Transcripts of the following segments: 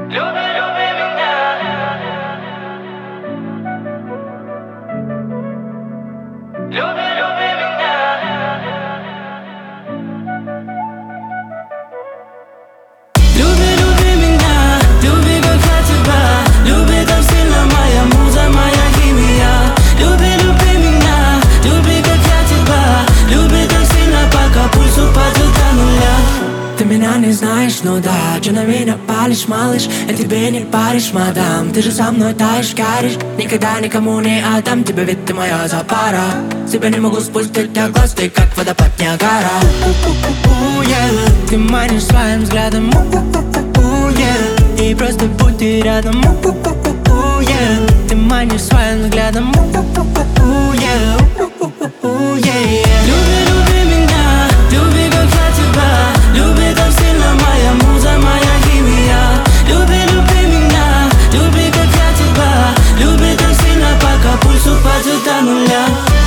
Люби, люби меня. Люби, люби меня. Люби, люби меня, люби, как я тебя. Люби так сильно, моя муза, моя химия. Люби, люби меня, люби, как я тебя. Люби так сильно, пока пульс упадет до нуля. Ты меня не знаешь, ну да, че на меня палишь, малыш? Я тебе не паришь, мадам. Ты же со мной таешь, горишь. Никогда никому не отдам тебя, ведь ты моя запара. Тебя не могу спустить от глаз, ты как водопад Ниагара. Ты манишь своим взглядом, и просто будь ты рядом. Ты манишь своим взглядом, люби, люби меня, люби, как я тебя. Люби так сильно, моя муза, моя химия. Люби, люби меня, люби, как я тебя. Люби так сильно, пока пульс упадет до нуля.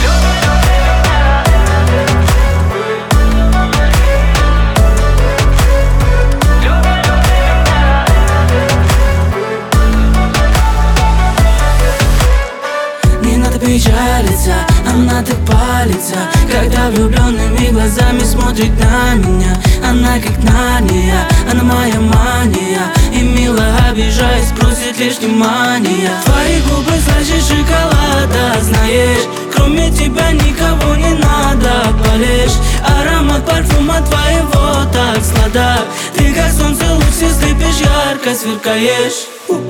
Не надо печалиться, нам надо палиться. Когда влюбленными глазами смотрит на меня. Она как Нарния, она моя мания. И мило обижаясь, просит лишь внимания. Твои губы слаще шоколада, знаешь. Кроме тебя никого не надо, болеешь. Аромат парфюма твоего так сладок. Ты как солнце, луч, и слепишь, ярко сверкаешь.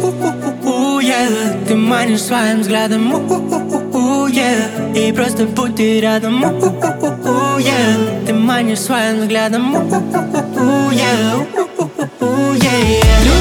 Ты манишь своим взглядом, и просто будь ты рядом. Ты манишь своим взглядом,